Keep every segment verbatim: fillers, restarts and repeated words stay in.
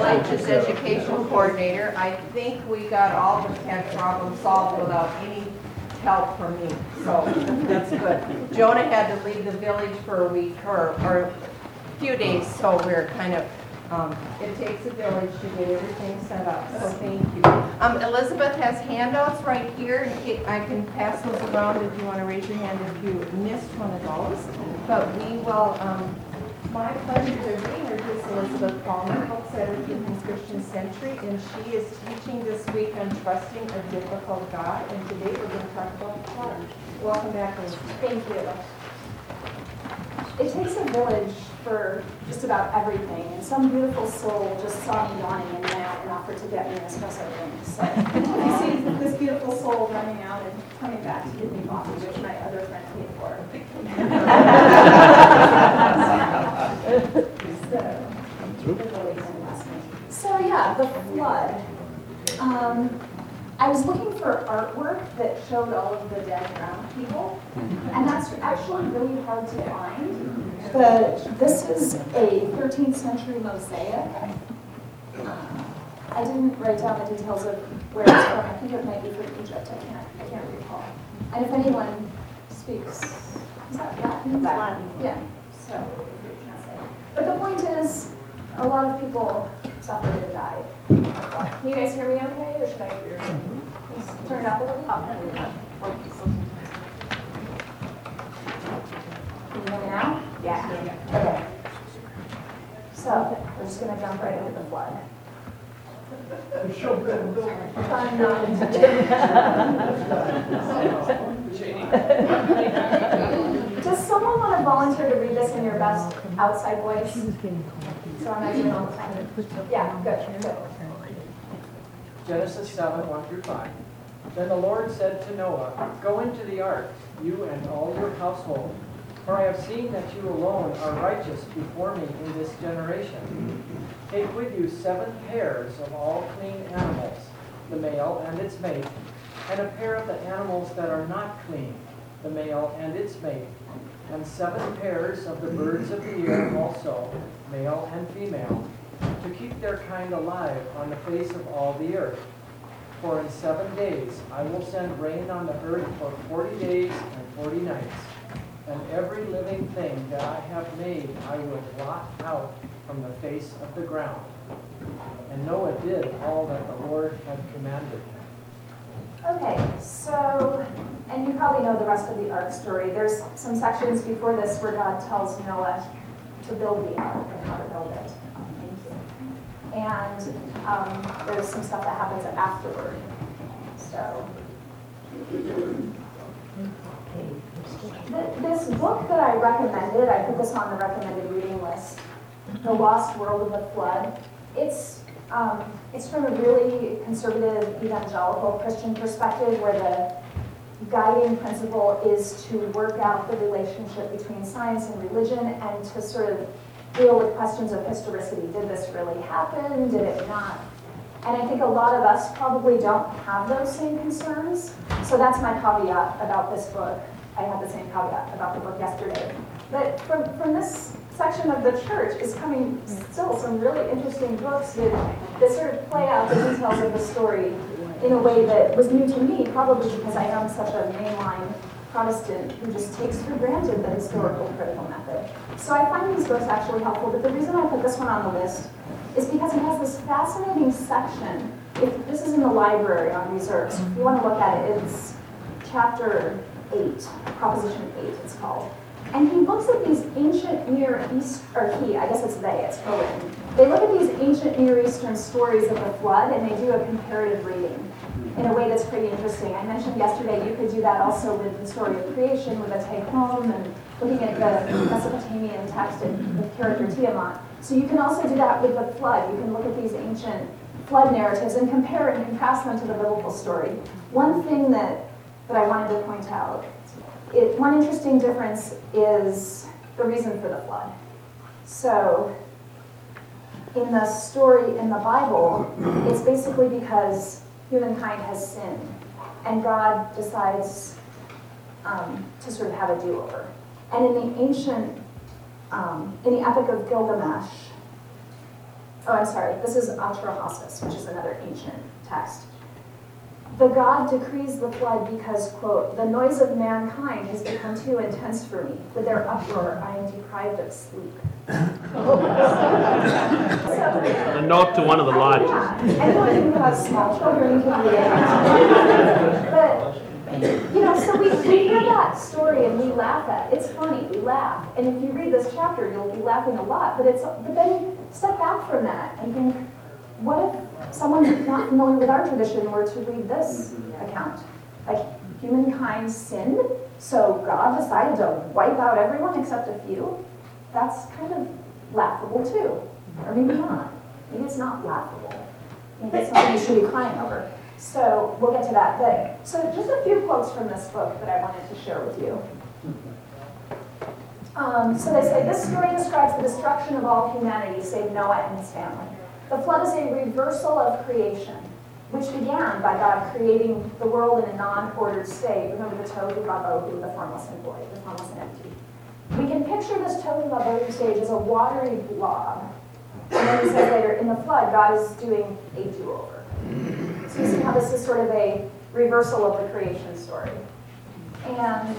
Village's education coordinator. I think we got all the ten problems solved without any help from me, so that's good. Jonah had to leave the village for a week or, or a few days, so we're kind of, um, it takes a village to get everything set up, so thank you. Um, Elizabeth has handouts right here, in case I can pass those around if you want to raise your hand if you missed one of those. But we will, um, my pleasure to reintroduce Elizabeth Palmer, books editor in Christian Century, and she is teaching this week on trusting a difficult God, and today we're going to talk about flood. Welcome back, Elizabeth. Thank you. It takes a village for just about everything, and some beautiful soul just saw me yawning in and out and offered to get me an espresso drink. So I see this beautiful soul running out and coming back to give me coffee, which my other friend paid for. so, so yeah, the flood. Um, I was looking for artwork that showed all of the dead drowned people, and that's actually really hard to find. But this is a thirteenth century mosaic. Uh, I didn't write down the details of where it's from. I think it might be from Egypt. I can't. I can't recall. And if anyone speaks, is that Latin? Latin. Yeah. So, but the point is, a lot of people suffered and died. Can you guys hear me okay, or should I turn it up a little? Can you hear me now? Yeah. Okay. So, we're just going to jump right into the flood. Fun, not intended. Does someone want to volunteer to read this in your best outside voice? So I'm not doing all the time. Yeah, good, good. Genesis seven, one through five. Then the Lord said to Noah, "Go into the ark, you and all your household, for I have seen that you alone are righteous before me in this generation. Take with you seven pairs of all clean animals, the male and its mate, and a pair of the animals that are not clean, the male and its mate, and seven pairs of the birds of the air also, male and female, to keep their kind alive on the face of all the earth. For in seven days I will send rain on the earth for forty days and forty nights, and every living thing that I have made I will blot out from the face of the ground." And Noah did all that the Lord had commanded him. Okay, so, and you probably know the rest of the ark story. There's some sections before this where God tells Noah to build the ark and how to build it. And um, there's some stuff that happens afterward. So, th- this book that I recommended, I put this on the recommended reading list, The Lost World of the Flood. It's um, it's from a really conservative evangelical Christian perspective, where the guiding principle is to work out the relationship between science and religion and to sort of deal with questions of historicity. Did this really happen? Did it not? And I think a lot of us probably don't have those same concerns. So that's my caveat about this book. I had the same caveat about the book yesterday. But from, from this section of the church is coming still some really interesting books that, that sort of play out the details of the story in a way that was new to me, probably because I am such a mainline Protestant who just takes for granted the historical critical method. So I find these books actually helpful, but the reason I put this one on the list is because it has this fascinating section. If this is in the library on reserves, if you want to look at it, it's chapter eight, Proposition eight it's called. And he looks at these ancient Near East, or he, I guess it's they, it's Owen. They look at these ancient Near Eastern stories of the flood and they do a comparative reading in a way that's pretty interesting. I mentioned yesterday you could do that also with the story of creation, with a take home, and looking at the Mesopotamian text and the character Tiamat. So you can also do that with the flood. You can look at these ancient flood narratives and compare and contrast them to the biblical story. One thing that, that I wanted to point out, it, one interesting difference is the reason for the flood. So in the story in the Bible, it's basically because humankind has sinned, and God decides um, to sort of have a do-over. And in the ancient, um, in the Epic of Gilgamesh, oh, I'm sorry, this is Atrahasis, which is another ancient text. The God decrees the flood because, quote, the noise of mankind has become too intense for me. With their uproar, I am deprived of sleep. A note to one of the lodges. Yeah. Anyone who has small children can read it. But, you know, so we, we hear that story and we laugh at it. It's funny, we laugh. And if you read this chapter, you'll be laughing a lot. But it's but then step back from that and think, what if someone not familiar with our tradition were to read this account? Like, humankind sinned, so God decided to wipe out everyone except a few? That's kind of laughable too. Or maybe not. Maybe it's not laughable. Maybe it's something you should be crying over. So we'll get to that. But so just a few quotes from this book that I wanted to share with you. Um, so they say, this story describes the destruction of all humanity save Noah and his family. The flood is a reversal of creation, which began by God creating the world in a non-ordered state. Remember the tohu vabohu, the formless and void, the formless and empty. We can picture this tohu vabohu stage as a watery blob. And then he says later, in the flood, God is doing a do-over. So you see how this is sort of a reversal of the creation story. And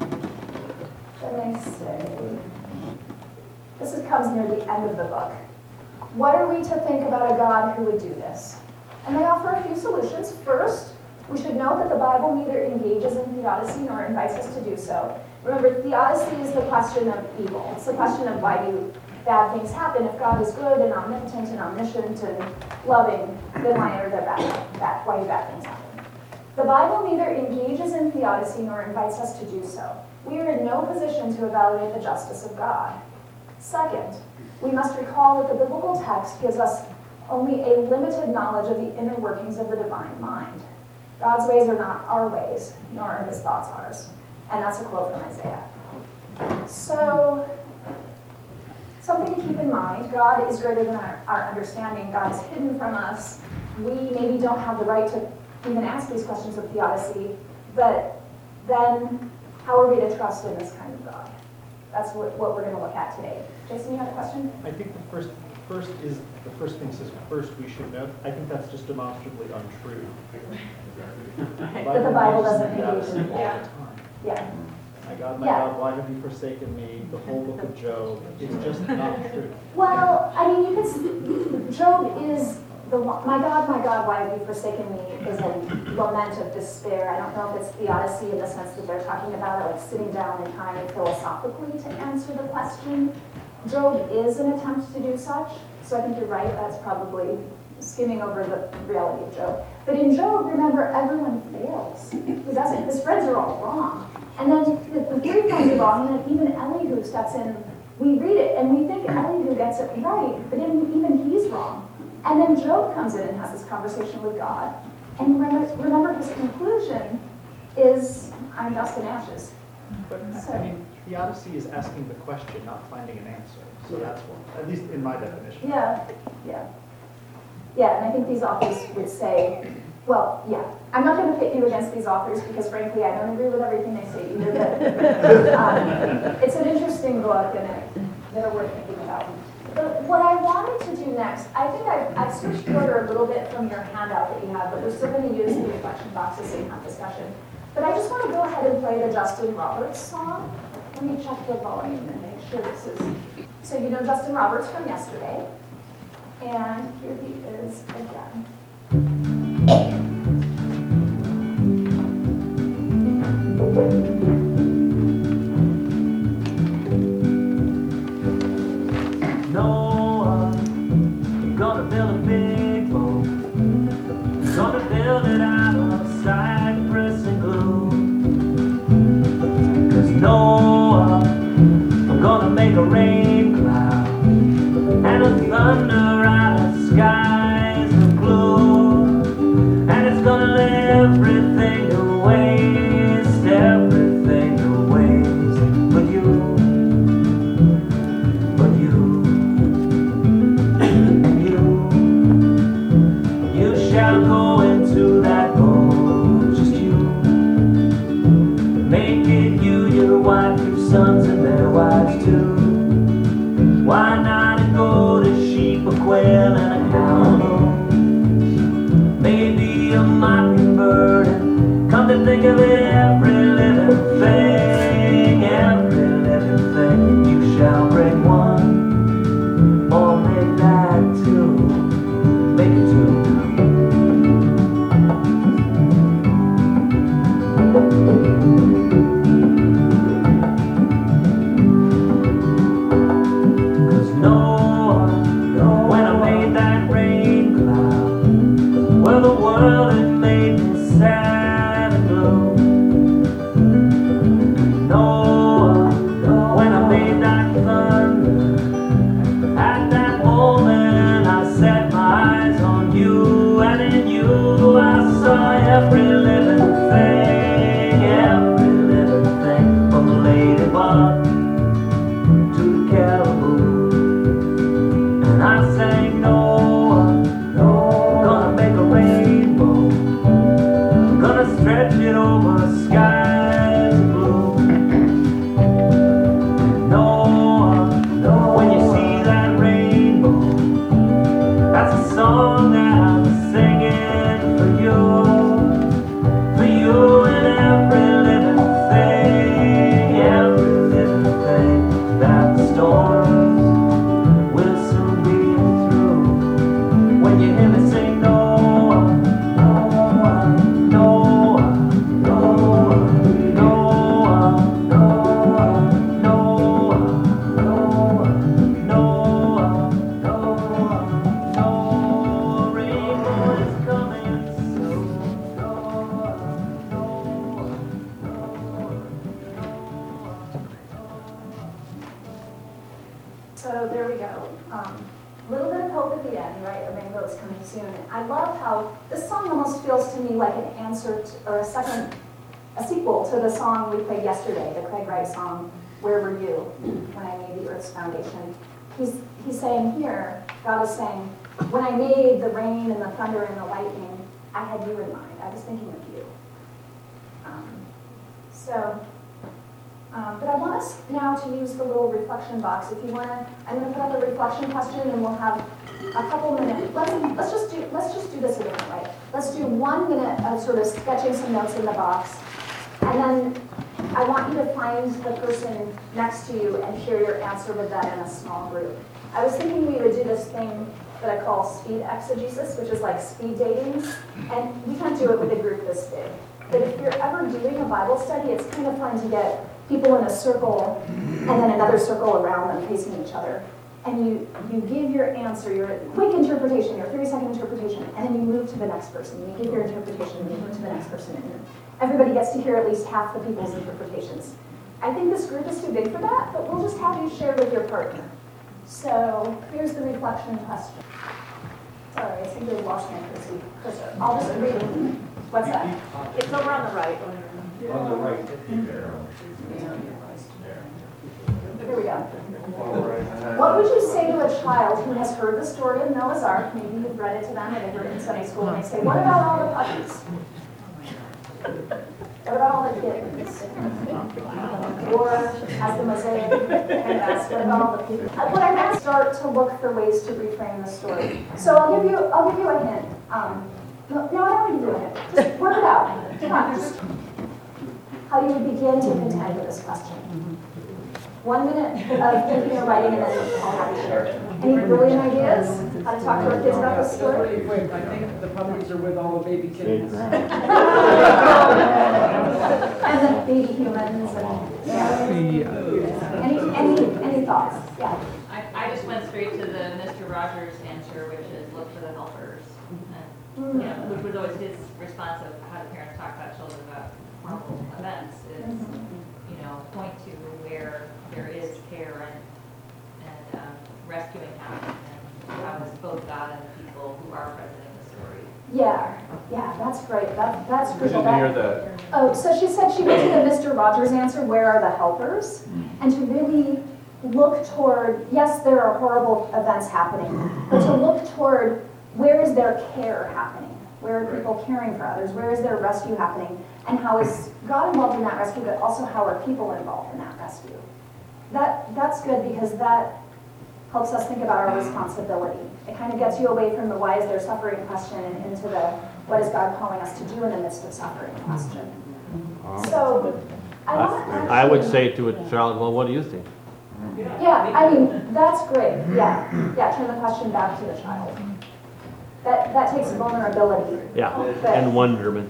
then they say, this is, comes near the end of the book. What are we to think about a God who would do this? And they offer a few solutions. First, we should note that the Bible neither engages in theodicy nor invites us to do so. Remember, theodicy is the question of evil. It's the question of why do bad things happen. If God is good and omnipotent and omniscient and loving, then why are there bad, bad, why do bad things happen? The Bible neither engages in theodicy nor invites us to do so. We are in no position to evaluate the justice of God. Second, we must recall that the biblical text gives us only a limited knowledge of the inner workings of the divine mind. God's ways are not our ways, nor are his thoughts ours. And that's a quote from Isaiah. So, something to keep in mind, God is greater than our, our understanding. God is hidden from us. We maybe don't have the right to even ask these questions of theodicy, but then how are we to trust in this kind of God? That's what, what we're going to look at today. Jason, you had a question? I think the first, first is, the first thing says, first we should know. I think that's just demonstrably untrue. That the Bible doesn't engage in all yeah. the time. Yeah. My God, my Yeah. God, why have you forsaken me? The whole book of Job. It's just not true. Well, I mean, you could see, Job is the one, my God, my God, why have you forsaken me, is a lament of despair. I don't know if it's theodicy in the sense that they're talking about it, like sitting down and trying philosophically to answer the question. Job is an attempt to do such, so I think you're right, that's probably skimming over the reality of Job. But in Job, remember, everyone fails. He doesn't, his friends are all wrong. And then the, the three friends are wrong, and then even Elihu steps in. We read it, and we think Elihu gets it right, but even, even he's wrong. And then Job comes in and has this conversation with God. And remember, remember his conclusion is, I'm dust and ashes. But So- I mean, theodicy is asking the question, not finding an answer. So that's one, at least in my definition. Yeah, yeah. Yeah, and I think these authors would say, well, yeah, I'm not going to pit you against these authors because frankly I don't agree with everything they say either, but um, it's an interesting book and it, they're worth thinking about. But what I wanted to do next, I think I've, I've switched the order a little bit from your handout that you have, but we're still going to use the reflection boxes and have discussion. But I just want to go ahead and play the Justin Roberts song. Let me check the volume and make sure this is... So you know Justin Roberts from yesterday. And here he is again. Noah, you're gonna build a big boat. You're gonna build it out of cypress and glue. 'Cause Noah, I'm gonna make a rain cloud and a thunder out of skies of glue. And it's gonna let everything to waste, everything to waste. But you, but you, and you, you shall go into that boat, just you. Make it you, your wife, your sons, and their wives too. Why not go to sheep of every living thing, every living thing. You shall bring one, or make that two, make it two. Cause Noah, when I made that rain cloud, well, the world had made me sad and blue. Noah, when I made that thunder, at that moment I set my eyes on you, and in you I saw every living thing, every living thing, from the ladybug to the caribou. And I sang Noah, gonna make a rainbow, gonna stretch it over skies of blue. Noah, when you see that rainbow, that's a song that I'm singing for you, for you and every living thing, every living thing. That the storms will soon be through. When you hear me sing Noah, Noah, Noah, Noah, Noah, Noah, Noah, Noah, Noah, Noah, Noah, rainbow is coming soon. Noah, Noah, So there we go. Um, a little bit of hope at the end, right? A rainbow is coming soon. I love how this song almost feels to me like an answer to, or a second, a sequel to the song we played yesterday, the Craig Wright song, Where Were You, When I Made the Earth's Foundation. He's, he's saying here, God is saying, when I made the rain and the thunder and the lightning, I had you in mind. I was thinking of you. Um, so, Um, but I want us now to use the little reflection box. If you want to, I'm going to put up a reflection question, and we'll have a couple minutes. Let's let's just do let's just do this again, right? Let's do one minute of sort of sketching some notes in the box, and then I want you to find the person next to you and share your answer with them in a small group. I was thinking we would do this thing that I call speed exegesis, which is like speed dating, and we can't do it with a group this big. But if you're ever doing a Bible study, it's kind of fun to get people in a circle and then another circle around them facing each other. And you, you give your answer, your quick interpretation, your thirty second interpretation, and then you move to the next person. You give your interpretation and you move to the next person. And everybody gets to hear at least half the people's interpretations. I think this group is too big for that, but we'll just have you share with your partner. So here's the reflection question. Sorry, I think they lost my Chrissy. Chrissy. I'll just read it. What's that? It's over on the right. On the right. Here we go. What would you say to a child who has heard the story of Noah's Ark? Maybe you've read it to them or they heard it in Sunday school, and they say, what about all the puppies? What about all the kittens? Or, as the Mosaic kind of asks, what about all the people? What I meant, start to look for ways to reframe the story. So I'll give you, I'll give you a hint. Um, no, no, I don't need to do a hint. Just work it out. Come on, just how you would begin to contend with this question. One minute of thinking or writing, and then I'll have you share. Any brilliant ideas how to talk to our kids about this That's story? pretty quick. I think the puppies are with all the baby kittens. And the baby humans and, yeah. Any, any, any thoughts? Yeah. I, I just went straight to the Mister Rogers answer, which is look for the helpers. And, you know, which was always his response of how do parents talk about children about harmful events is, you know, point to where there is care and, and um, rescuing happen, and how is both God and the people who are present in the story. Yeah, yeah, that's great. That, that's We crucial. didn't hear That- that. Oh, so she said she went to the Mister Rogers answer, where are the helpers? And to really look toward, yes, there are horrible events happening, but to look toward where is their care happening? Where are people caring for others? Where is their rescue happening? And how is God involved in that rescue, but also how are people involved in that rescue? That, that's good because that helps us think about our responsibility. It kind of gets you away from the why is there suffering question and into the what is God calling us to do in the midst of suffering question. So, I want to I would actually- say to a child, well, what do you think? Yeah, I mean, that's great, yeah, yeah, turn the question back to the child. That, that takes vulnerability. Yeah, But- and wonderment.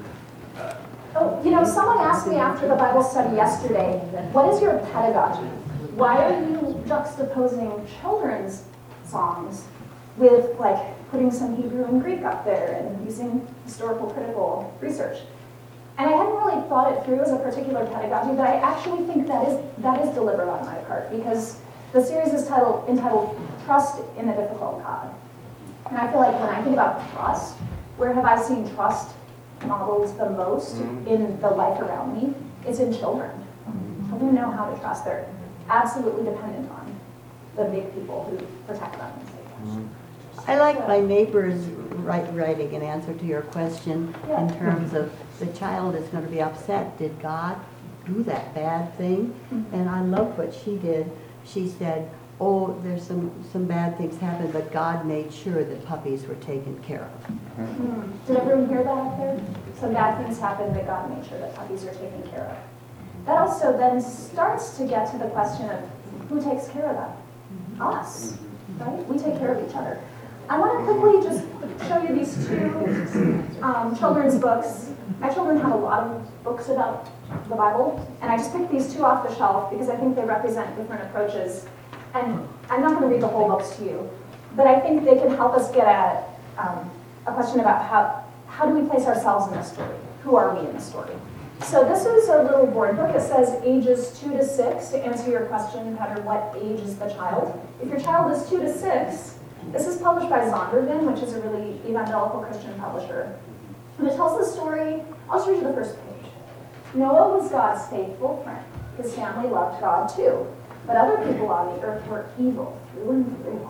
Oh, you know, someone asked me after the Bible study yesterday, what is your pedagogy? Why are you juxtaposing children's songs with, like, putting some Hebrew and Greek up there and using historical critical research? And I hadn't really thought it through as a particular pedagogy, but I actually think that is that is deliberate on my part, because the series is titled, entitled Trust in a Difficult God. And I feel like when I think about trust, where have I seen trust modeled the most in the life around me? It's in children. Children know how to trust. They're absolutely dependent on the big people who protect them and save them. I like my neighbors write, writing an answer to your question Yeah. in terms of the child is going to be upset. Did God do that bad thing? And I love what she did. She said, oh, there's some, some bad things happened, but God made sure that puppies were taken care of. Hmm. Did everyone hear that out there? Some bad things happened, but God made sure that puppies are taken care of. That also then starts to get to the question of who takes care of them? Us, right? We take care of each other. I want to quickly just show you these two um, children's books. My children have a lot of books about the Bible, and I just picked these two off the shelf because I think they represent different approaches. And I'm not going to read the whole books to you, but I think they can help us get at um, a question about how, how do we place ourselves in the story? Who are we in the story? So this is a little board book. It says ages two to six. To answer your question, Peter, what age is the child? If your child is two to six, this is published by Zondervan, which is a really evangelical Christian publisher. And it tells the story, I'll just read you the first page. Noah was God's faithful friend. His family loved God too. But other people on the earth were evil through and through.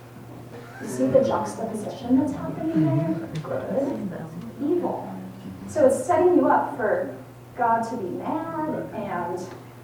You see the juxtaposition that's happening there? Good, evil. So it's setting you up for God to be mad, and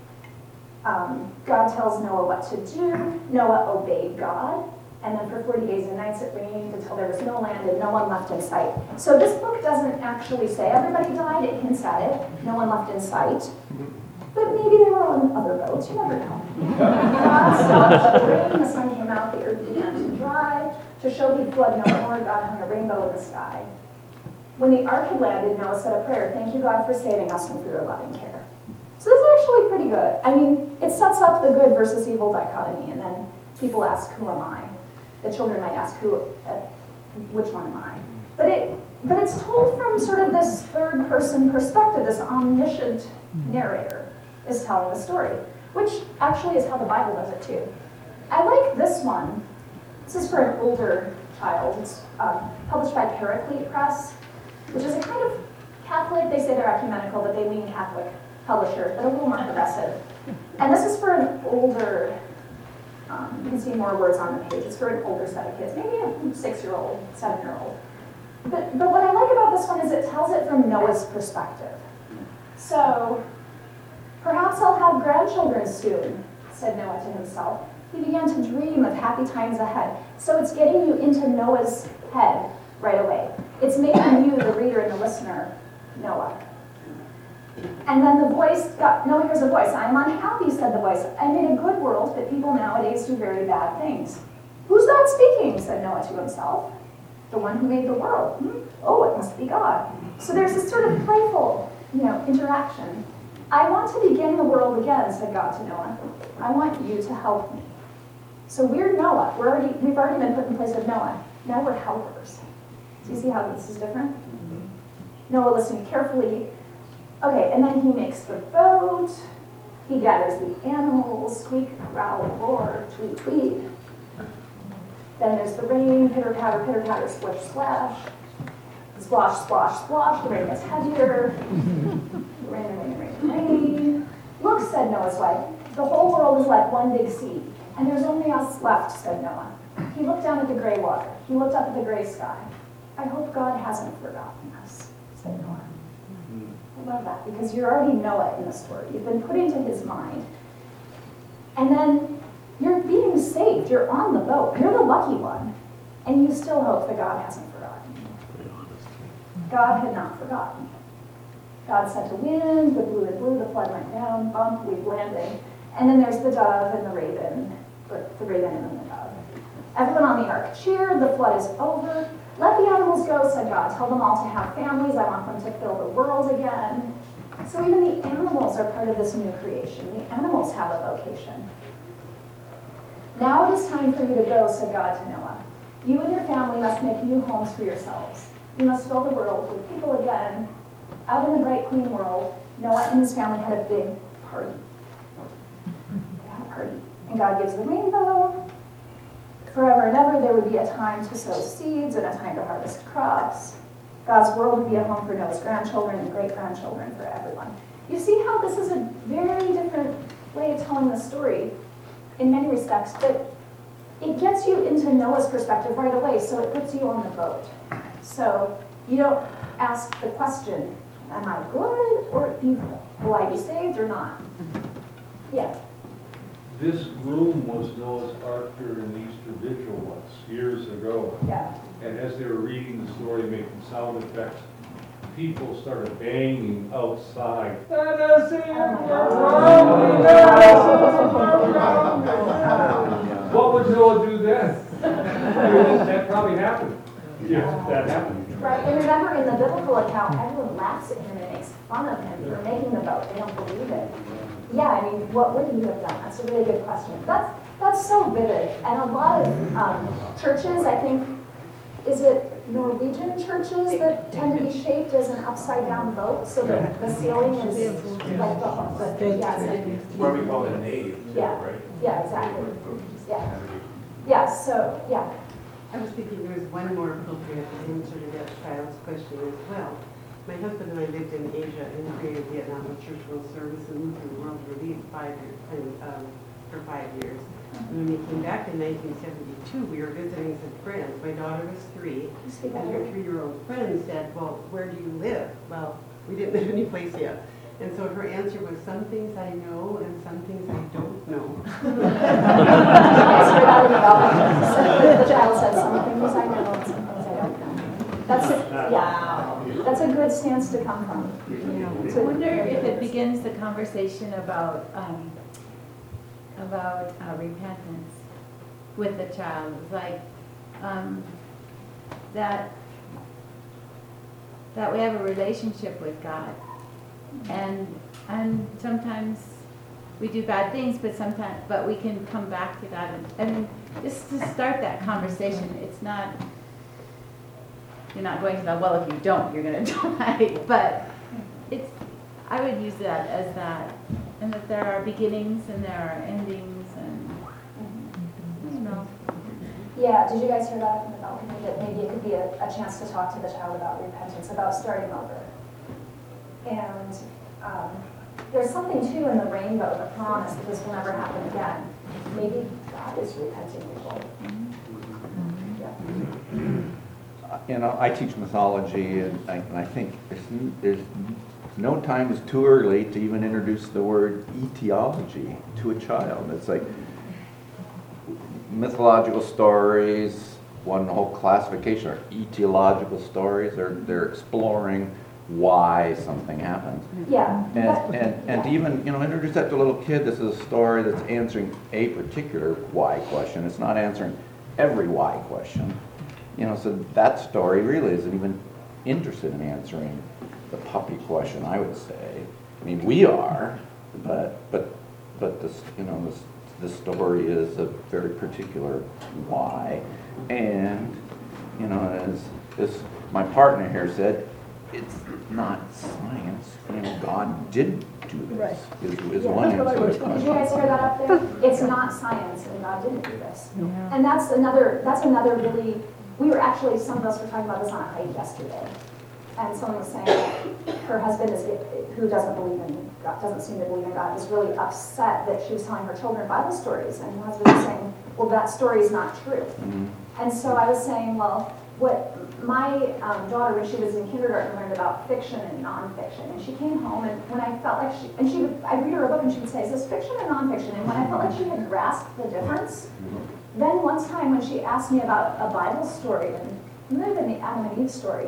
um, God tells Noah what to do. Noah obeyed God, and then for forty days and nights it rained until there was no land and no one left in sight. So this book doesn't actually say everybody died, it hints at it. No one left in sight. But maybe they were on other boats, you never know. God stopped the rain, the sun came out, the earth began to dry. To show he'd flood no more, God hung a rainbow in the sky. When the ark had landed, Noah said a prayer, thank you, God, for saving us and for your loving care. So this is actually pretty good. I mean, it sets up the good versus evil dichotomy, and then people ask, who am I? The children might ask, who, uh, which one am I? But it, but it's told from sort of this third person perspective, this omniscient narrator is telling the story, which actually is how the Bible does it too. I like this one. This is for an older child. It's uh, published by Paraclete Press, which is a kind of Catholic, they say they're ecumenical, but they lean Catholic publisher, but a little more progressive. And this is for an older, um, you can see more words on the page. It's for an older set of kids, maybe a six-year-old, seven-year-old. But, but what I like about this one is it tells it from Noah's perspective. So, perhaps I'll have grandchildren soon, said Noah to himself. He began to dream of happy times ahead. So it's getting you into Noah's head right away. It's making you, the reader and the listener, Noah. And then the voice, got, Noah hears a voice. I am unhappy, said the voice. I made a good world, but people nowadays do very bad things. Who's that speaking, said Noah to himself. The one who made the world. Hmm? Oh, it must be God. So there's this sort of playful, you know, interaction. I want to begin the world again, said God to Noah. I want you to help me. So we're Noah. We're already, we've already been put in place of Noah. Now we're helpers. Do you see how this is different? Mm-hmm. Noah listened carefully. Okay, and then he makes the boat. He gathers the animals, squeak, growl, roar, tweet, tweet. Then there's the rain, pitter-patter, pitter-patter, splish, splash. Splosh, splosh, splosh. The rain gets heavier. Rain, rain, rain, rain. Look, said Noah's wife, the whole world is like one big sea, and there's only us left, said Noah. He looked down at the gray water. He looked up at the gray sky. I hope God hasn't forgotten us, said Noah. I love that, because you're already Noah in the story. You've been put into his mind. And then you're being saved. You're on the boat. You're the lucky one. And you still hope that God hasn't forgotten you. God had not forgotten. God sent a wind, the blew and blew, the flood went down, bump, we landed. And then there's the dove and the raven, or the raven and then the dove. Everyone on the ark cheered, the flood is over. Let the animals go, said God. Tell them all to have families. I want them to fill the world again. So even the animals are part of this new creation. The animals have a vocation. Now it is time for you to go, said God to Noah. You and your family must make new homes for yourselves. You must fill the world with people again. Out in the bright, clean world, Noah and his family had a big party. They had a party. And God gives the rainbow. Forever and ever, there would be a time to sow seeds and a time to harvest crops. God's world would be a home for Noah's grandchildren and great-grandchildren for everyone. You see how this is a very different way of telling the story in many respects, but it gets you into Noah's perspective right away, so it puts you on the boat. So you don't ask the question, am I good or evil? Will I be saved or not? Yeah. This room was Noah's Ark during the Easter Vigil once, years ago. Yeah. And as they were reading the story, making sound effects, people started banging outside. Let us in, we're wrong, let us in, we're wrong. What would Noah do then? That probably happened. Yeah, that happened. Right, and remember in the biblical account, everyone laughs at him and makes fun of him for making the boat. They don't believe it. Yeah, I mean, what would he have done? That's a really good question. That's that's so vivid. And a lot of um, churches, I think, is it Norwegian churches that tend to be shaped as an upside down boat, so that the ceiling is like the, the yeah, it's What we call it a nave, yeah, right? yeah, exactly. Yeah, yeah. So yeah. I was thinking there was one more appropriate answer to that child's question as well. My husband and I lived in Asia in the Korea, Vietnam, with Church World Service and Lutheran World Relief five years, and, um, for five years. And when we came back in nineteen seventy-two, we were visiting some friends. My daughter was three, and her three-year-old friend said, well, where do you live? Well, we didn't live any place yet. And so her answer was, some things I know and some things I don't know. Yes, we're not in development. The child said, some things I know and some things I don't know. That's a, yeah, that's a good stance to come from. I wonder if it begins the conversation about, um, about uh, repentance with the child, like, um, that, that we have a relationship with God. And, and sometimes we do bad things, but sometimes, but we can come back to God. And, and just to start that conversation, it's not, you're not going to the, well, if you don't, you're going to die. But it's, I would use that as that, and that there are beginnings and there are endings, and, I don't know. Yeah, did you guys hear that from the balcony? That maybe it could be a, a chance to talk to the child about repentance, about starting over. And um, there's something too in the rainbow, the promise that this will never happen again. Maybe God is repenting people. Yeah. You know, I teach mythology, and I, and I think there's, there's no time is too early to even introduce the word etiology to a child. It's like mythological stories, one whole classification are etiological stories. They're, they're exploring why something happened. Yeah. And, and, and to even, you know, introduce that to a little kid, this is a story that's answering a particular why question. It's not answering every why question. You know, so that story really isn't even interested in answering the puppy question, I would say. I mean, we are, but, but, but this, you know, this, this story is a very particular why. And, you know, as, as my partner here said, it's not science. You know, God did do this. Right. Is, is Yeah, one that's what I answer to wrote. the Did question. you guys hear that up there? It's not science, and God didn't do this. And that's another. That's another really. We were actually, some of us were talking about this on a hike yesterday, and someone was saying her husband is, who doesn't believe in God, doesn't seem to believe in God, was really upset that she was telling her children Bible stories, and her husband was saying, well, that story is not true. Mm-hmm. And so I was saying, well, what my um, daughter, when she was in kindergarten, learned about fiction and nonfiction. And she came home, and when I felt like she, and she would, I'd read her a book, and she would say, is this fiction or nonfiction? And when I felt like she had grasped the difference, then one time when she asked me about a Bible story, and it might have been the Adam and Eve story,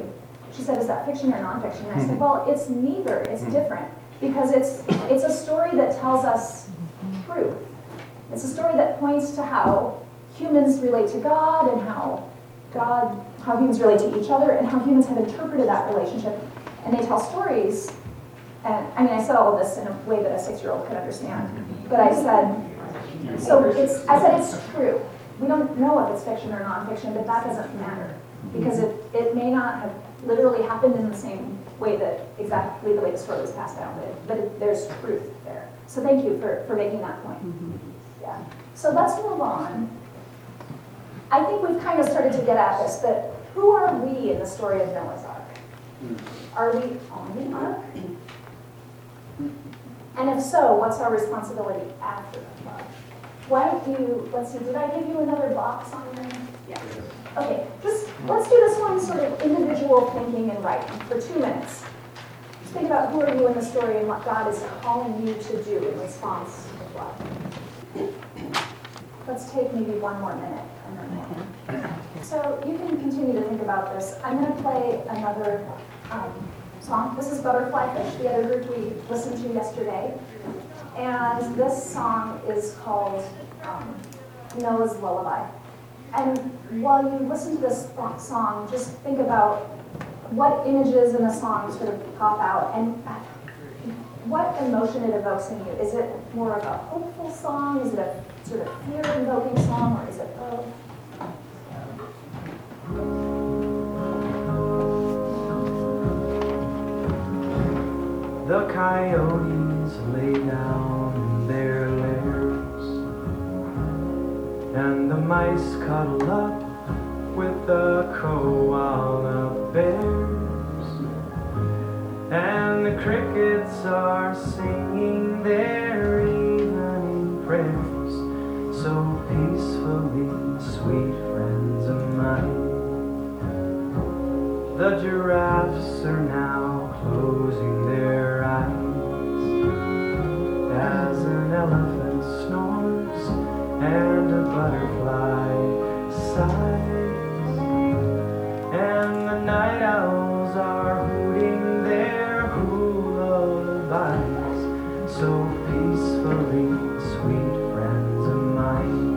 she said, is that fiction or nonfiction? And I said, well, it's neither, it's different. Because it's, it's a story that tells us truth. It's a story that points to how humans relate to God and how God, how humans relate to each other and how humans have interpreted that relationship. And they tell stories. And I mean, I said all of this in a way that a six-year-old could understand. But I said, so it's, I said it's true. We don't know if it's fiction or nonfiction, but that doesn't matter. Because it, it may not have literally happened in the same way that, exactly the way the story was passed down, but, but it, there's truth there. So thank you for, for making that point. Yeah. So let's move on. I think we've kind of started to get at this, but who are we in the story of Noah's Ark? Are we on the ark? And if so, what's our responsibility after the flood? Why don't you, let's see, did I give you another box on there? Yeah. Okay, just, let's do this one sort of individual thinking and writing for two minutes. Just think about who are you in the story and what God is calling you to do in response to the flood. Let's take maybe one more minute and then we'll. So you can continue to think about this. I'm going to play another um, song. This is Butterfly Fish, the other group we listened to yesterday. And this song is called um, Noah's Lullaby. And while you listen to this song, just think about what images in the song sort of pop out and what emotion it evokes in you. Is it more of a hopeful song? Is it a sort of fear-invoking song, or is it both? The coyotes lay down in their lairs, and the mice cuddle up with the crow while the bears and the crickets are singing their evening prayers so peacefully, sweet friends of mine. The giraffes are now closing their eyes as an elephant snores and a butterfly sighs, and the night owls are hooting their lullabies so peacefully, sweet friends of mine.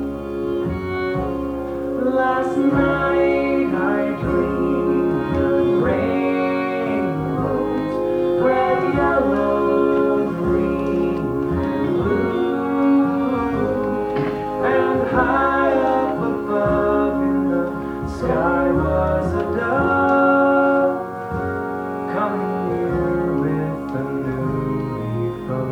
Last night I dreamed of rainbows, red, yellow, green, and blue, and high up above in the sky was a dove coming near with a new leaf of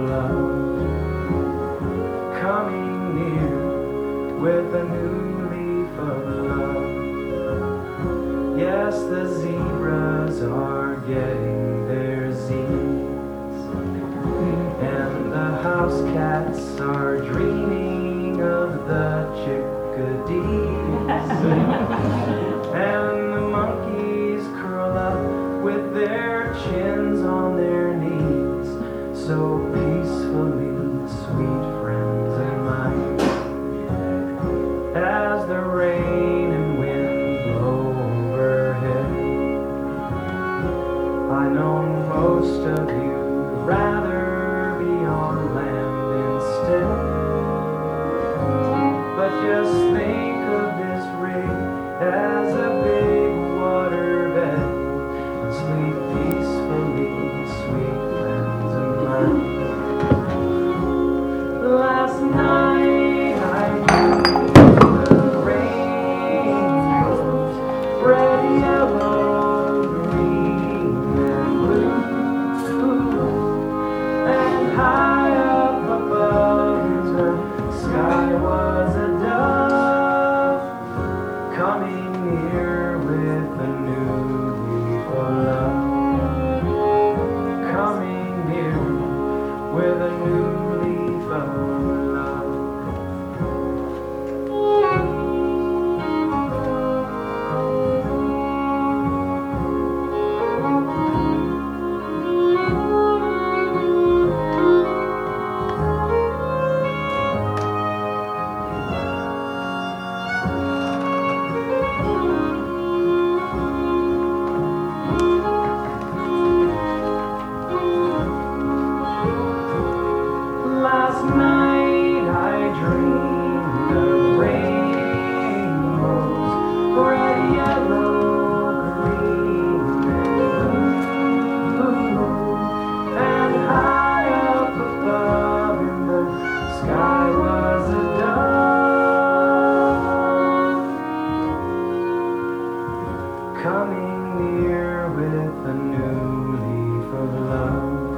love, coming near with a new leaf of love. Yes, the zebras are getting their z's, and the house cats are dreaming of the chickadees, and the monkeys curl up with their chins on their knees so peacefully, sweet friends of mine. As the rain and wind blow overhead, I know most of you would rather be on land instead. But just think of this rig as a big water bed and sleep peacefully, sweet friends of mine. Last night I dreamed of rainbows, red, yellow, green, and blue, and high up above in the sky was a dove coming near with a new leaf of love, coming near with a new leaf of love. coming near with a new leaf of love,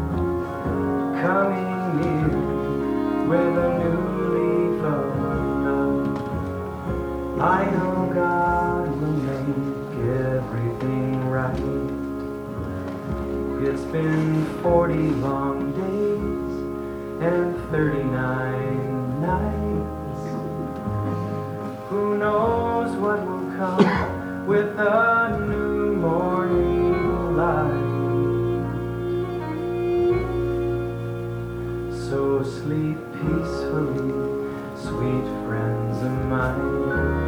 coming near with a new leaf of love. I know God will make everything right. It's been forty long days and thirty-nine nights. Who knows what will come with a new morning light? So sleep peacefully, sweet friends of mine.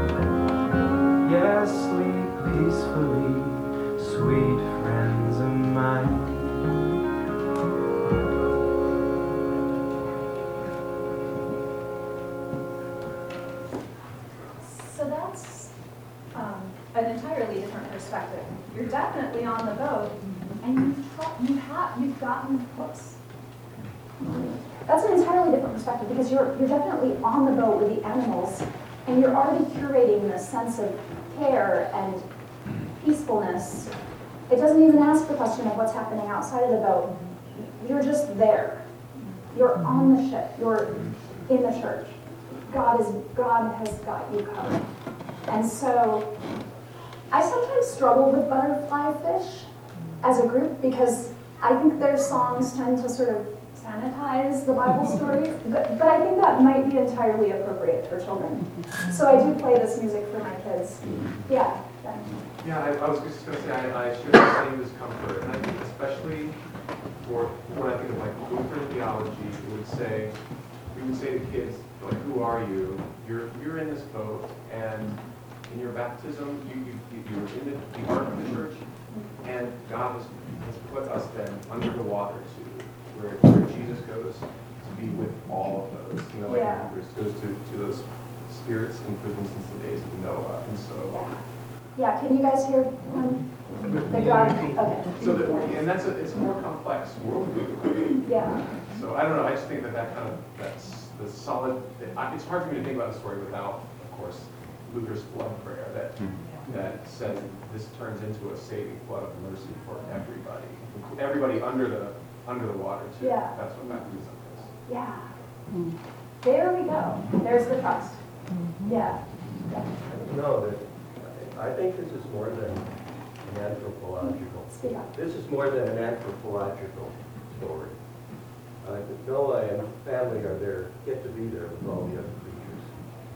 Yes, sleep peacefully, sweet friends of mine. So that's um, an entirely different perspective. You're definitely on the boat, and you've, taught, you have, you've gotten hooks. That's an entirely different perspective because you're, you're definitely on the boat with the animals, and you're already curating this sense of care and peacefulness. It doesn't even ask the question of what's happening outside of the boat. You're just there. You're on the ship. You're in the church. God is God has got you covered. And so I sometimes struggle with butterfly fish as a group because I think their songs tend to sort of sanitize the Bible stories, but, but I think that might be entirely appropriate for children. So I do play this music for my kids. Yeah. Ben. Yeah, I, I was just going to say, I, I share the same discomfort, and I think especially for when I think of like Lutheran theology, it would say, we would say to kids, like, who are you? You're you're in this boat, and in your baptism, you you you were in the, the ark of the church, and God has, has put us then under the water to where, where Jesus goes to be with all of those. You know, like Yeah. Hebrews goes to, to those spirits in prison since the days of Noah, and so. Yeah, can you guys hear one? The God, okay. So that, and that's a, it's a more complex worldview. Yeah. So I don't know, I just think that that kind of, that's the solid, I- it's hard for me to think about the story without, of course, Luther's flood prayer that, that says this turns into a saving flood of mercy for everybody. Everybody under the, under the water too. Yeah. That's what baptism is. Yeah. There we go. There's the trust. Yeah. No, that, I think this is more than an anthropological. Speak up. This is more than an anthropological story. Uh, Noah and family are there, get to be there with all the other creatures.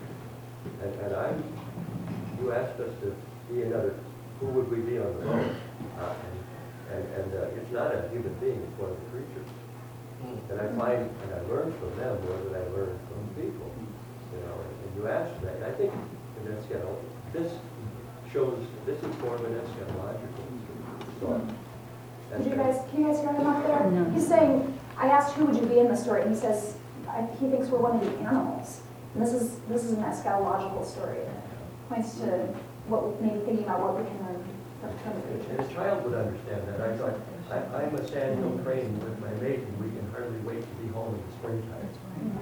And, and I'm, you asked us to be another, who would we be on the boat? Uh, and and, and uh, it's not a human being, it's one of the creatures. And I find, and I learn from them more than I learn from people. You know, and, and you asked that, and I think, and that's, you know, this shows, this is more of an eschatological thought. Did you guys, can you guys hear him up there? No. He's saying, I asked who would you be in the story, and he says, I, he thinks we're one of the animals. And this is this is an eschatological story that points to what, maybe thinking about what we can learn from from the And creatures. a child would understand that. I thought, I, I'm a sandhill crane with my mate, and we can hardly wait to be home in the springtime.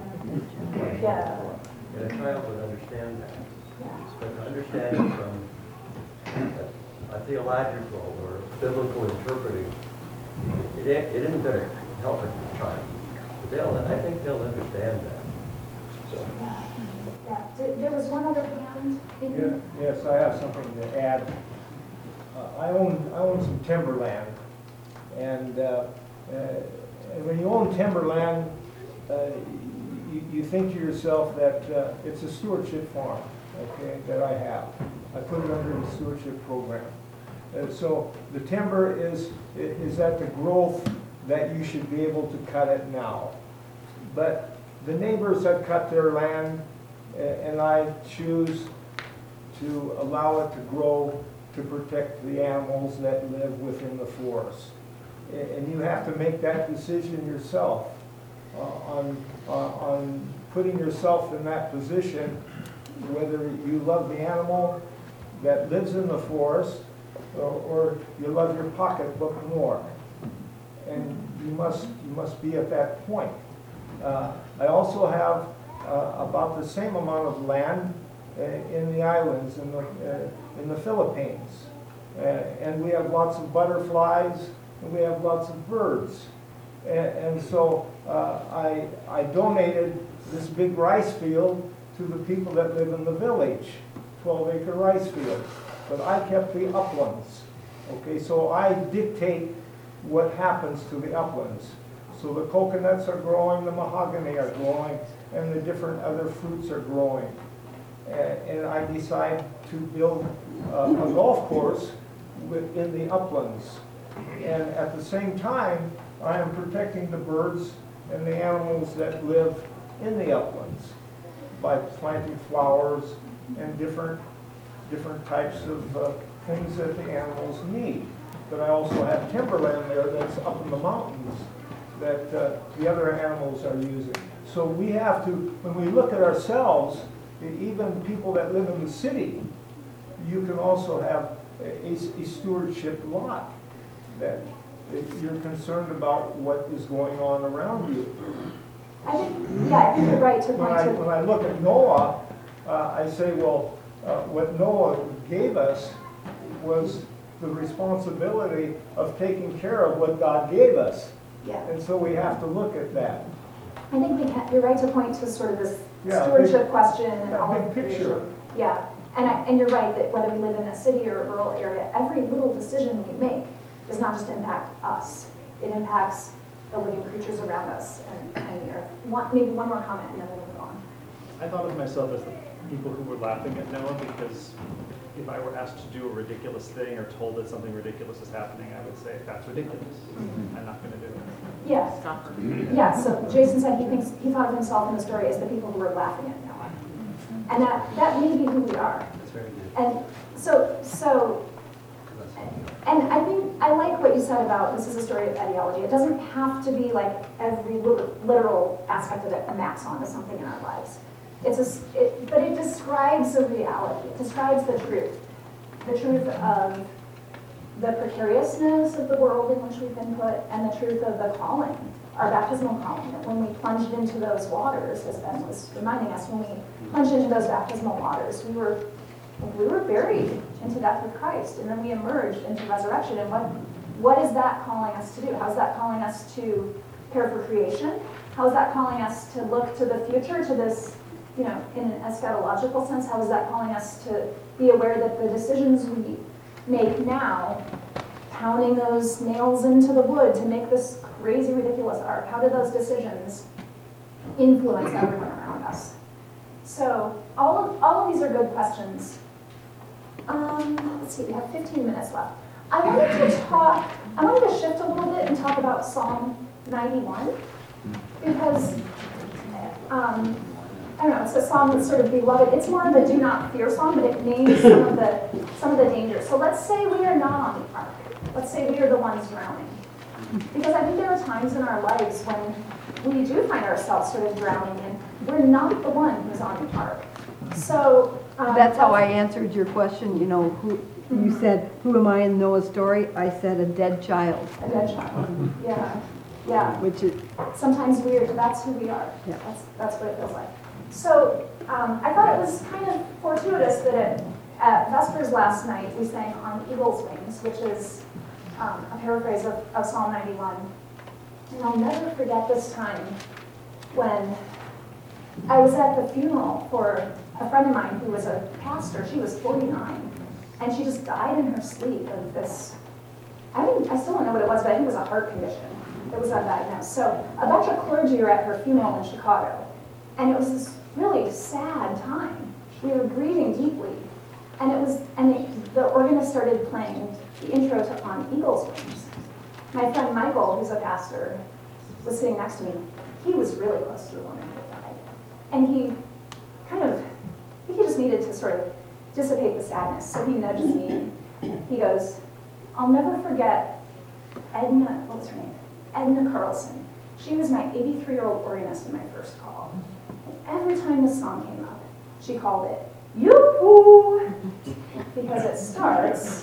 Yeah. And a child would understand that. Yeah. But to understand it from a, a theological or biblical interpreting, it, it isn't going to help a child. But they'll, I think they'll understand that. So. Yeah. Yeah. Did, there was one other hand. Yeah, yes, I have something to add. Uh, I own I own some timberland, and uh, uh, and when you own timberland, uh, you, you think to yourself that uh, it's a stewardship farm, okay, that I have. I put it under the stewardship program. Uh, so the timber is is at the growth that you should be able to cut it now. But the neighbors that cut their land, uh, and I choose to allow it to grow to protect the animals that live within the forest. And you have to make that decision yourself uh, on, uh, on putting yourself in that position, whether you love the animal that lives in the forest or, or you love your pocketbook more. And you must, you must be at that point. Uh, I also have uh, about the same amount of land uh, in the islands, in the, uh, in the Philippines. And, and we have lots of butterflies, and we have lots of birds. And, and so uh, I, I donated this big rice field to the people that live in the village, twelve acre rice field. But I kept the uplands. Okay, so I dictate what happens to the uplands. So the coconuts are growing, the mahogany are growing, and the different other fruits are growing. And, and I decide to build uh, a golf course within the uplands. And at the same time, I am protecting the birds and the animals that live in the uplands by planting flowers and different, different types of uh, things that the animals need. But I also have timberland there that's up in the mountains that uh, the other animals are using. So we have to, when we look at ourselves, even people that live in the city, you can also have a, a stewardship lot that you're concerned about what is going on around you. I think, yeah, I think you're right to When point I, to. when I look at Noah, uh, I say, well, uh, what Noah gave us was the responsibility of taking care of what God gave us. Yeah. And so we have to look at that. I think we can, you're right to point to sort of this Yeah, stewardship big- question and yeah, all big of picture. Yeah, and I, and you're right that whether we live in a city or a rural area, every little decision we make does not just impact us. It impacts the living creatures around us and, and the earth. One, maybe one more comment and then we'll move on. I thought of myself as the people who were laughing at Noah, because if I were asked to do a ridiculous thing or told that something ridiculous is happening, I would say, that's ridiculous. I'm not going to do it. Yeah. Yeah, so Jason said he thinks, he thought of himself in the story as the people who were laughing at Noah. And that, that may be who we are. That's very good. And so, so, and I think, I like what you said about this is a story of ideology. It doesn't have to be like every lit- literal aspect of it maps onto something in our lives. It's a, s- it, but it describes a reality. It describes the truth. The truth of the precariousness of the world in which we've been put, and the truth of the calling, our baptismal calling, that when we plunged into those waters, as Ben was reminding us, when we plunged into those baptismal waters, we were we were buried into death with Christ, and then we emerged into resurrection. And what what is that calling us to do? How's that calling us to care for creation? How's that calling us to look to the future, to this, you know, in an eschatological sense? How is that calling us to be aware that the decisions we make now, pounding those nails into the wood to make this crazy, ridiculous ark, how do those decisions influence everyone around us? So all of, all of these are good questions. Um, let's see, we have fifteen minutes left. I wanted to talk, I wanted to shift a little bit and talk about Psalm ninety-one, because um, I don't know, it's a psalm that's sort of beloved. It's more of a do not fear psalm, but it names some of the some of the dangers. So let's say we are not on the ark. Let's say we are the ones drowning. Because I think there are times in our lives when we do find ourselves sort of drowning and we're not the one who's on the ark. So um, That's how I answered your question, you know, who, you said, who am I in Noah's story? I said a dead child. A dead child. Yeah, yeah. Which is, Sometimes we're, that's who we are. Yeah. That's, that's what it feels like. So um, I thought it was kind of fortuitous that at, at Vespers last night we sang On Eagle's Wings, which is um, a paraphrase of, of Psalm ninety-one. And I'll never forget this time when I was at the funeral for a friend of mine who was a pastor. She was forty-nine, and she just died in her sleep of this, I didn't, I still don't know what it was, but I think it was a heart condition that was undiagnosed. So a bunch of clergy were at her funeral in Chicago, and it was this really sad time. We were grieving deeply, and it was, and it, the organist started playing the intro to On Eagle's Wings. My friend Michael, who's a pastor, was sitting next to me. He was really close to the woman who died, and he kind of, I think he just needed to sort of dissipate the sadness. So he nudged me. He goes, "I'll never forget Edna, what was her name? Edna Carlson. She was my eighty-three-year-old organist in my first call. And every time this song came up, she called it, Yoo-hoo! Because it starts.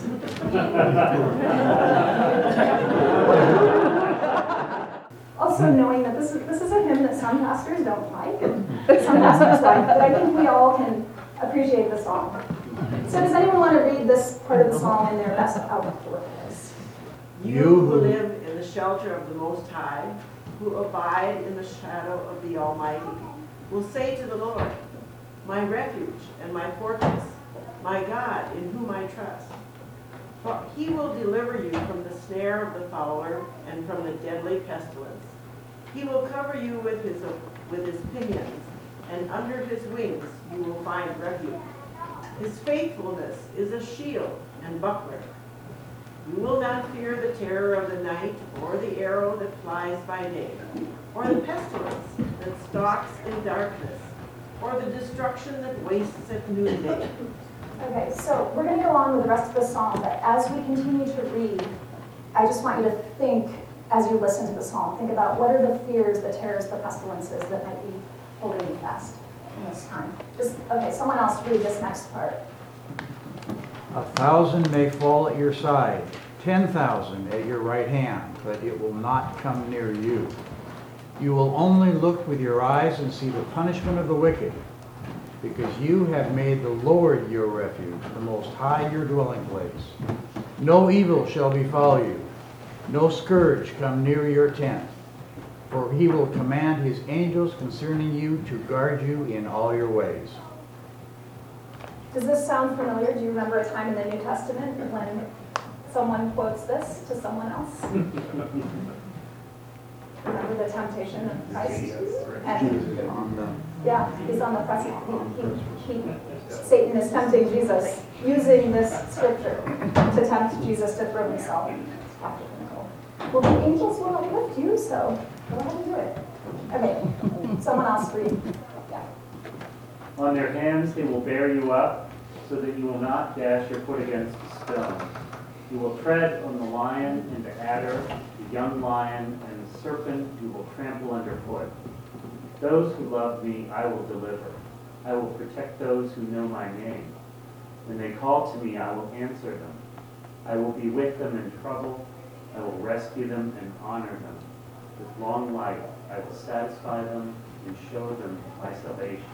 Also knowing that this is, this is a hymn that some pastors don't like, and some pastors like, but I think we all can appreciate the song. So does anyone want to read this part of the psalm in their best outlook voice? You who live in the shelter of the Most High, who abide in the shadow of the Almighty, will say to the Lord, my refuge and my fortress, my God in whom I trust. For he will deliver you from the snare of the fowler and from the deadly pestilence. He will cover you with his, with his pinions, and under his wings you will find refuge. His faithfulness is a shield and buckler. You will not fear the terror of the night, or the arrow that flies by day, or the pestilence that stalks in darkness, or the destruction that wastes at noonday. Okay, so we're going to go on with the rest of the psalm, but as we continue to read, I just want you to think, as you listen to the psalm, think about what are the fears, the terrors, the pestilences that might be holding you fast in this time. Just, okay, someone else read this next part. A thousand may fall at your side, ten thousand at your right hand, but it will not come near you. You will only look with your eyes and see the punishment of the wicked, because you have made the Lord your refuge, the Most High your dwelling place. No evil shall befall you, no scourge come near your tent, for he will command his angels concerning you to guard you in all your ways. Does this sound familiar? Do you remember a time in the New Testament when someone quotes this to someone else? Remember the temptation of Christ? And, On the yeah, he's on the precipice. He, he, he, Satan is tempting Jesus using this scripture to tempt Jesus to throw himself off the pinnacle. Well, the angels will uplift you, so go ahead and do it. Okay, someone else read. Yeah. On their hands they will bear you up, so that you will not dash your foot against a stone. You will tread on the lion and the adder, the young lion and the serpent you will trample underfoot. Those who love me I will deliver. I will protect those who know my name. When they call to me, I will answer them. I will be with them in trouble. I will rescue them and honor them. With long life I will satisfy them and show them my salvation.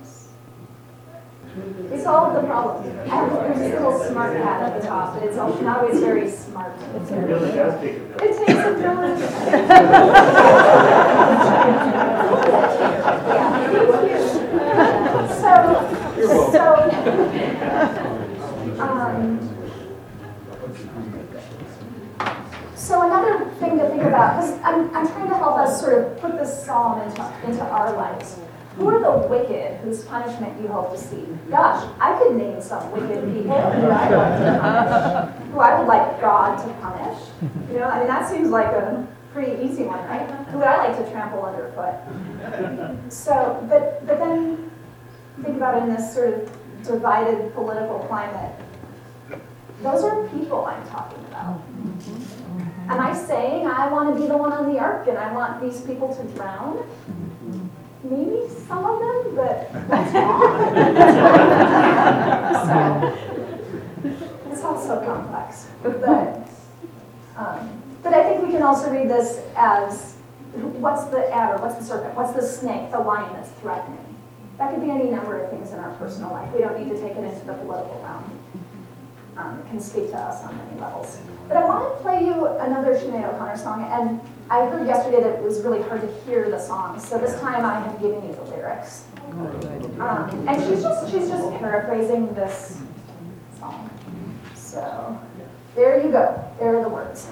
We solved the problem. I have there's this little smart hat at the top, but it's also not always very smart. It's It really does take a It village. takes a village. Yeah. So, so, um, so another thing to think about, because I'm, I'm trying to help us sort of put this psalm into, into our lives. Who are the wicked whose punishment you hope to see? Gosh, I could name some wicked people who I would like to punish, who I would like God to punish. You know, I mean, that seems like a pretty easy one, right? Who would I like to trample underfoot? So, but, but then think about it in this sort of divided political climate. Those are people I'm talking about. Am I saying I want to be the one on the ark and I want these people to drown? Maybe some of them, but that's wrong. So, it's all so complex. But, um, but I think we can also read this as, what's the adder, what's the serpent, what's the snake, the lion that's threatening? That could be any number of things in our personal life. We don't need to take it into the political realm. Um, it can speak to us on many levels. But I want to play you another Sinead O'Connor song, and I heard yesterday that it was really hard to hear the song, so this time I have given you the lyrics. Um, and she's just she's just paraphrasing this song. So there you go. There are the words.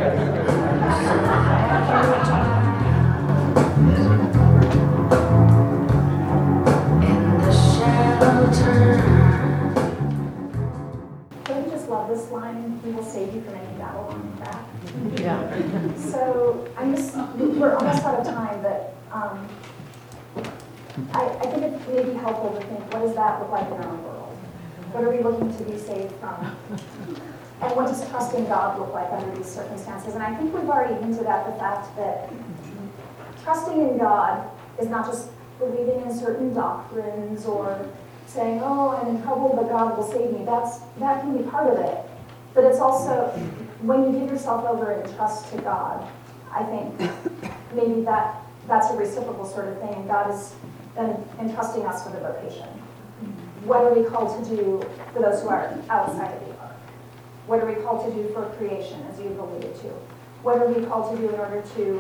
Don't you just love this line, he will save you from any battle on your back? Yeah. So I'm just, we're almost out of time, but um, I, I think it may be helpful to think, what does that look like in our own world? What are we looking to be saved from? And what does trusting God look like under these circumstances? And I think we've already hinted at the fact that trusting in God is not just believing in certain doctrines or saying, oh, I'm in trouble, but God will save me. That's, that can be part of it. But it's also, when you give yourself over and trust to God, I think maybe that that's a reciprocal sort of thing. And God is then entrusting us with a vocation. What are we called to do for those who are outside of the ark? What are we called to do for creation, as you've alluded to? What are we called to do in order to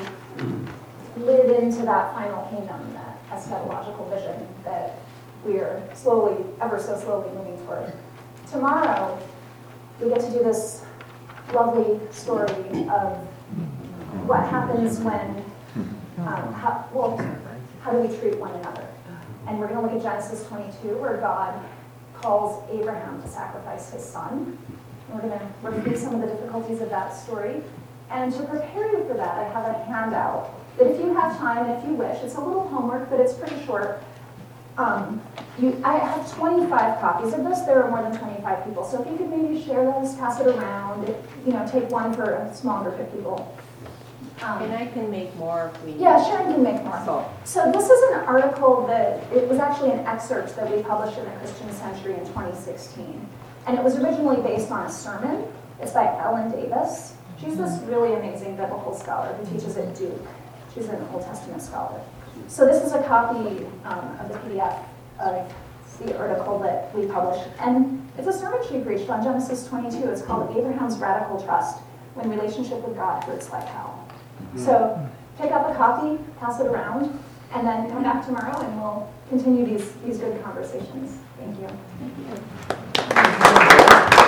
live into that final kingdom, that eschatological vision that we are slowly, ever so slowly moving toward? Tomorrow, we get to do this lovely story of what happens when, um, how, well, how do we treat one another? And we're going to look at Genesis twenty-two, where God calls Abraham to sacrifice his son. And we're going to review some of the difficulties of that story. And to prepare you for that, I have a handout that if you have time, if you wish, it's a little homework, but it's pretty short. Um, you, I have twenty-five copies of this. There are more than twenty-five people. So if you could maybe share those, pass it around, if, you know, take one for a small group of people. Um, And I can make more if we need. yeah, Sharon can make more. So, So this is an article that, it was actually an excerpt that we published in the Christian Century in twenty sixteen. And it was originally based on a sermon. It's by Ellen Davis. She's this really amazing biblical scholar who teaches at Duke. She's an Old Testament scholar. So this is a copy um, of the P D F of the article that we published. And it's a sermon she preached on Genesis twenty-two. It's called Abraham's Radical Trust, When Relationship with God Hurts Like Hell. So pick up a copy, pass it around, and then come back tomorrow and we'll continue these, these good conversations. Thank you. Thank you.